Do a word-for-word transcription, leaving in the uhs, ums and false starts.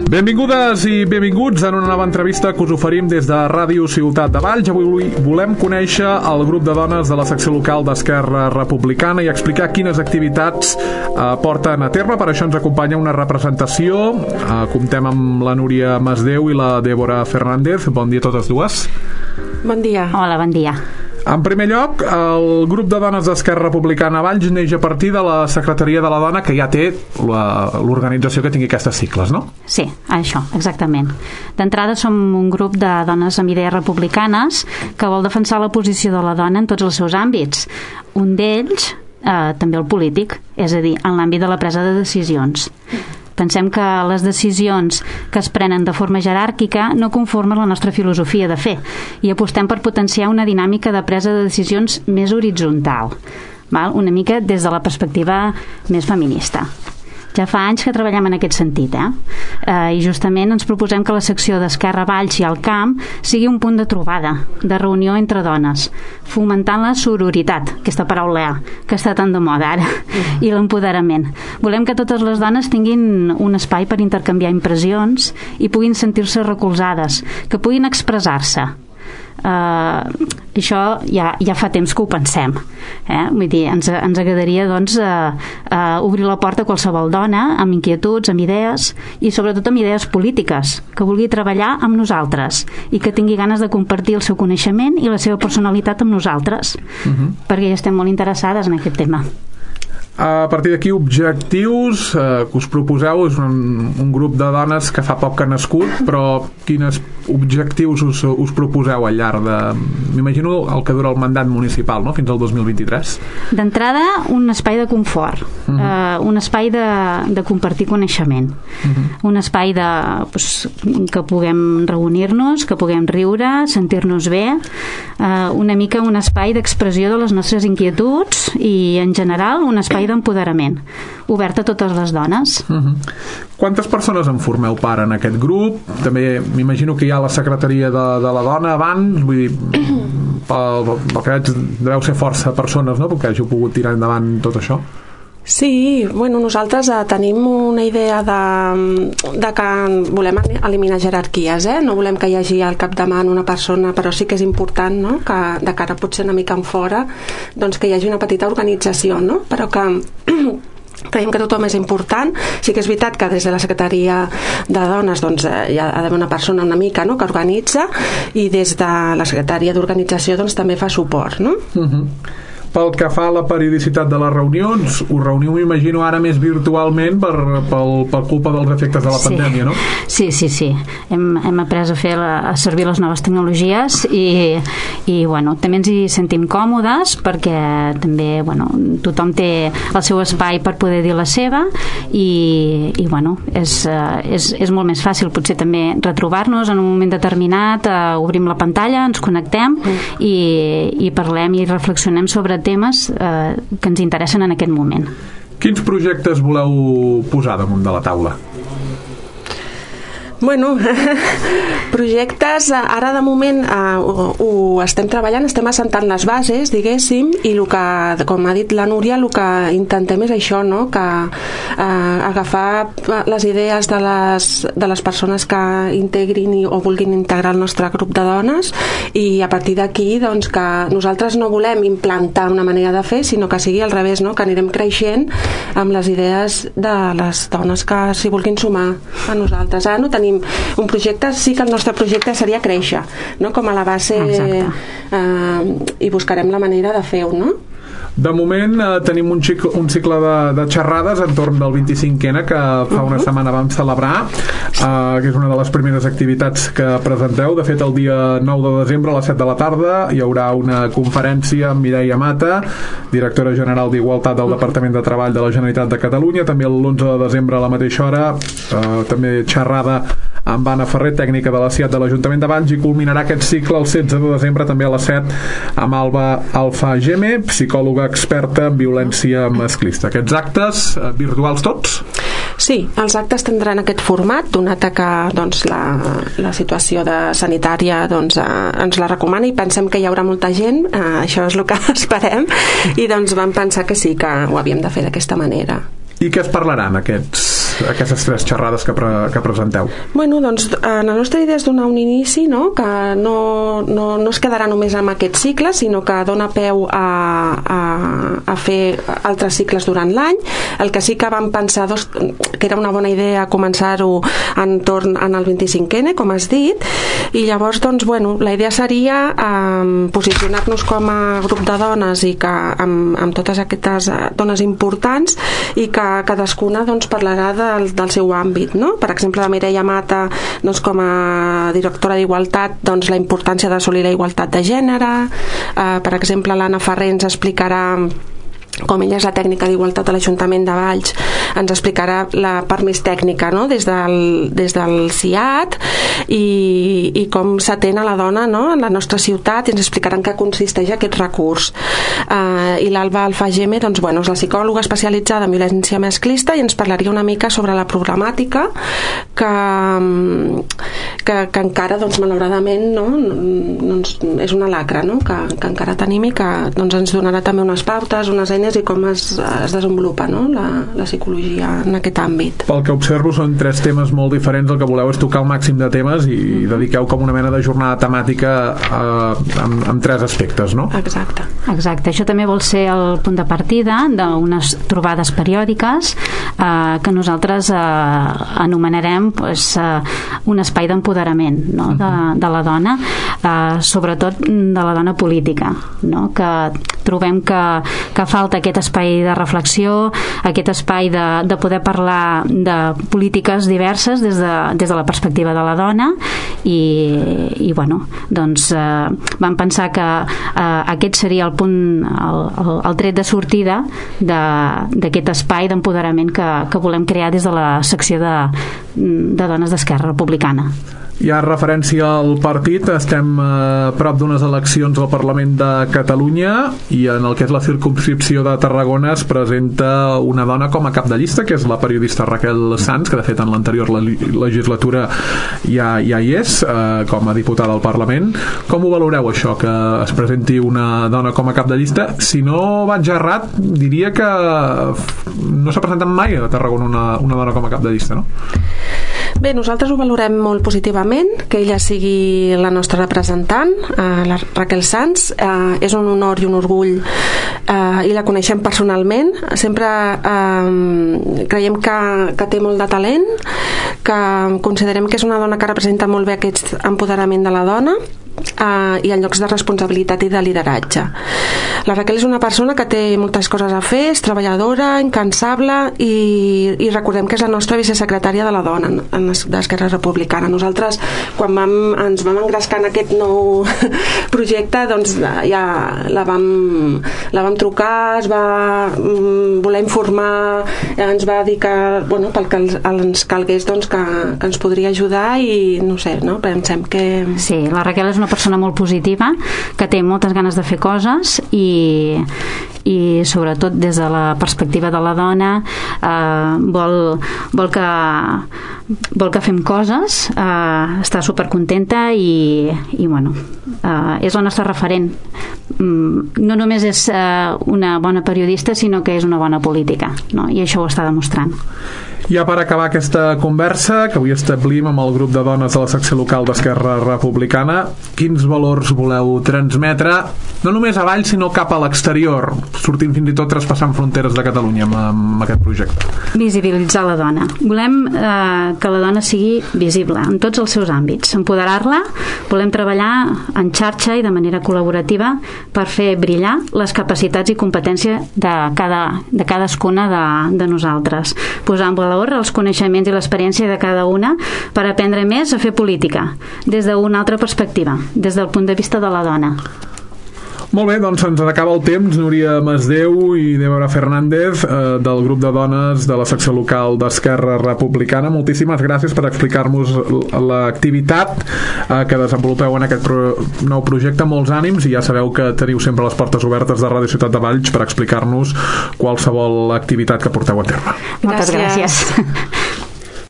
Benvingudes i benvinguts en una nova entrevista que us oferim des de Ràdio Ciutat de Valls. Avui volem conèixer el grup de dones de la secció local d'Esquerra Republicana i explicar quines activitats eh, porten a terme. Per això ens acompanya una representació. Eh, comptem amb la Núria Masdeu i la Dèbora Fernández. Bon dia a totes dues. Bon dia. Hola, bon dia. En primer lloc, el grup de dones d'Esquerra Republicana a Valls neix a partir de la Secretaria de la Dona, que ja té l'organització que tingui aquestes cicles, no? Sí, això, exactament. D'entrada som un grup de dones amb idees republicanes que vol defensar la posició de la dona en tots els seus àmbits. Un d'ells, eh, també el polític, és a dir, en l'àmbit de la presa de decisions. Pensem que les decisions que es prenen de forma jeràrquica no conformen la nostra filosofia de fer i apostem per potenciar una dinàmica de presa de decisions més horitzontal, val? Una mica des de la perspectiva més feminista. Ja fa anys que treballem en aquest sentit, eh? Eh, i justament ens proposem que la secció d'Esquerra Valls i el Camp sigui un punt de trobada, de reunió entre dones, fomentant la sororitat, aquesta paraula que està tan de moda ara, mm. i l'empoderament. Volem que totes les dones tinguin un espai per intercanviar impressions i puguin sentir-se recolzades, que puguin expressar-se. Uh, això ja, ja fa temps que ho pensem, eh? Vull dir, ens, ens agradaria doncs uh, uh, obrir la porta a qualsevol dona amb inquietuds, amb idees i sobretot amb idees polítiques, que vulgui treballar amb nosaltres i que tingui ganes de compartir el seu coneixement i la seva personalitat amb nosaltres, uh-huh. perquè ja estem molt interessades en aquest tema. A partir d'aquí, objectius eh, que us proposeu. És un, un grup de dones que fa poc que ha nascut, però quins objectius us, us proposeu al llarg de... M'imagino el que dura el mandat municipal, no? Fins al dos mil vint-i-tres. D'entrada, un espai de confort, uh-huh. eh, un espai de, de compartir coneixement, uh-huh. un espai de, pues, que puguem reunir-nos, que puguem riure, sentir-nos bé, eh, una mica un espai d'expressió de les nostres inquietuds i, en general, un espai d'empoderament, obert a totes les dones. Uh-huh. Quantes persones en formeu part en aquest grup? També m'imagino que hi ha la secretaria de, de la dona abans, vull dir, pel, pel que veig deveu ser força persones, no?, perquè hàgiu pogut tirar endavant tot això. Sí, bueno, nosaltres eh, tenim una idea de, de que volem eliminar jerarquies, eh? No volem que hi hagi al capdavant una persona, però sí que és important, no?, que de cara potser una mica en fora, doncs que hi hagi una petita organització, no?, però que creiem que tothom és important. Sí que és veritat que des de la Secretaria de Dones doncs, hi ha d'haver una persona una mica, no?, que organitza, i des de la Secretaria d'Organització doncs, també fa suport, no? Uh-huh. Pel que fa a la periodicitat de les reunions, us reuniu, m'imagino, ara més virtualment per, per, per culpa dels efectes de la sí. pandèmia, no? Sí, sí, sí. Hem, hem après a, fer la, a servir les noves tecnologies i, i bueno, també ens hi sentim còmodes perquè també, bueno, tothom té el seu espai per poder dir la seva i, i bueno, és, és, és molt més fàcil potser també retrobar-nos en un moment determinat, eh, obrim la pantalla, ens connectem mm. i, i parlem i reflexionem sobre temes eh, que ens interessen en aquest moment. Quins projectes voleu posar damunt de la taula? Bueno, projectes, ara de moment uh, ho, ho estem treballant, estem assentant les bases, diguéssim, i el que, com ha dit la Núria, el que intentem és això, no?, que uh, agafar les idees de les, de les persones que integrin i, o vulguin integrar el nostre grup de dones, i a partir d'aquí doncs, que nosaltres no volem implantar una manera de fer, sinó que sigui al revés, no?, que anirem creixent amb les idees de les dones que s'hi vulguin sumar a nosaltres. Ara no tenim un projecte, sí que el nostre projecte seria créixer, no?, com a la base, eh, i buscarem la manera de fer-ho, no? De moment eh, tenim un, cicle, un cicle de, de xerrades entorn del vint-i-cinc ena que fa una uh-huh. setmana vam celebrar, eh, que és una de les primeres activitats que presenteu. De fet, el dia nou de desembre a les set de la tarda hi haurà una conferència amb Mireia Mata, directora general d'Igualtat del uh-huh. Departament de Treball de la Generalitat de Catalunya. També l'onze de desembre a la mateixa hora eh, també xerrada amb Anna Ferrer, tècnica de la C I A T de l'Ajuntament de Valls, i culminarà aquest cicle el setze de desembre també a les set amb Alba Alfageme, psicòloga experta en violència masclista. Aquests actes eh, virtuals tots? Sí, els actes tindran aquest format, donat que doncs, la, la situació de sanitària doncs, eh, ens la recomana, i pensem que hi haurà molta gent, eh, això és el que esperem, i doncs vam pensar que sí, que ho havíem de fer d'aquesta manera. I què es parlaran aquests aquestes tres xerrades que, pre, que presenteu? Bueno, doncs la nostra idea és donar un inici, no? Que no, no, no es quedarà només amb aquest cicle, sinó que dona peu a, a, a fer altres cicles durant l'any. El que sí que vam pensar dos, que era una bona idea començar-ho entorn en el vint-i-cinquè ena, com has dit, i llavors, doncs, bueno, la idea seria eh, posicionar-nos com a grup de dones i que amb, amb totes aquestes dones importants i que cadascuna doncs, parlarà del, del seu àmbit, no? Per exemple, la Mireia Mata doncs, com a directora d'Igualtat, doncs, la importància d'assolir la igualtat de gènere. Eh, per exemple, l'Anna Ferrer ens explicarà, com ella és la tècnica d'igualtat a l'Ajuntament de Valls, ens explicarà la part més tècnica, no? des, del, des del C I A T i, i com s'atén a la dona, no? en la nostra ciutat, i ens explicaran què consisteix aquest recurs. Uh, i l'Alba Alfageme, doncs, bueno, és la psicòloga especialitzada en violència masclista i ens parlaria una mica sobre la problemàtica que, que, que encara, doncs, malauradament, no? doncs, és una lacra, no? que, que encara tenim i que doncs, ens donarà també unes pautes, unes eines i com es, es desenvolupa, no? la, la psicologia en aquest àmbit. Pel que observo són tres temes molt diferents, el que voleu és tocar el màxim de temes i mm-hmm. dediqueu com una mena de jornada temàtica eh, amb, amb tres aspectes, no? Exacte. Exacte, això també vol ser el punt de partida d'unes trobades periòdiques eh, que nosaltres eh, anomenarem pues, eh, un espai d'empoderament, no? de, de la dona, eh, sobretot de la dona política, no? que trobem que, que falta aquest espai de reflexió, aquest espai de, de poder parlar de polítiques diverses des de, des de la perspectiva de la dona i, i bueno, doncs eh, vam pensar que eh, aquest seria el punt, el, el, el tret de sortida d'aquest espai d'empoderament que, que volem crear des de la secció de, de dones d'Esquerra Republicana. Hi ha referència al partit, estem a prop d'unes eleccions al Parlament de Catalunya i en el que és la circumscripció de Tarragona es presenta una dona com a cap de llista, que és la periodista Raquel Sans, que de fet en l'anterior legislatura ja, ja hi és, eh, com a diputada al Parlament. Com ho valoreu això, que es presenti una dona com a cap de llista? Si no vaig errat, diria que no s'ha presentat mai a Tarragona una, una dona com a cap de llista, no? Bé, nosaltres ho valorem molt positivament, que ella sigui la nostra representant, eh, la Raquel Sans. Eh, és un honor i un orgull eh, i la coneixem personalment. Sempre eh, creiem que, que té molt de talent, que considerem que és una dona que representa molt bé aquest empoderament de la dona Uh, i en llocs de responsabilitat i de lideratge. La Raquel és una persona que té moltes coses a fer, és treballadora, incansable i, i recordem que és la nostra vicesecretària de la dona en d'Esquerra Republicana. Nosaltres, quan vam, ens vam engrescar en aquest nou projecte, doncs ja la vam, la vam trucar, es va mm, voler informar, ens va dir que, bueno, pel que ens calgués, doncs, que, que ens podria ajudar i no sé, no? Pensem que... Sí, la Raquel és una persona molt positiva, que té moltes ganes de fer coses i, i sobretot des de la perspectiva de la dona eh, vol, vol que vol que fem coses, eh, està supercontenta i, i bueno, eh, és la nostra referent. No només és eh, una bona periodista, sinó que és una bona política, no? I això ho està demostrant. Ja per acabar aquesta conversa que avui establim amb el grup de dones de la secció local d'Esquerra Republicana, quins valors voleu transmetre no només a Valls sinó cap a l'exterior, sortint fins i tot traspassant fronteres de Catalunya amb, amb aquest projecte? Visibilitzar la dona. Volem eh, que la dona sigui visible en tots els seus àmbits, empoderar-la. Volem treballar en xarxa i de manera col·laborativa per fer brillar les capacitats i competències de, cada, de cadascuna de, de nosaltres, posar en valor els coneixements i l'experiència de cada una per aprendre més a fer política des d'una altra perspectiva, des del punt de vista de la dona. Molt bé, doncs ens acaba el temps. Núria Masdeu i Débora Fernández eh, del grup de dones de la secció local d'Esquerra Republicana, moltíssimes gràcies per explicar-nos l'activitat eh, que desenvolupeu en aquest pro nou projecte. Molts ànims i ja sabeu que teniu sempre les portes obertes de Ràdio Ciutat de Valls per explicar-nos qualsevol activitat que porteu a terme. Moltes gràcies. gràcies.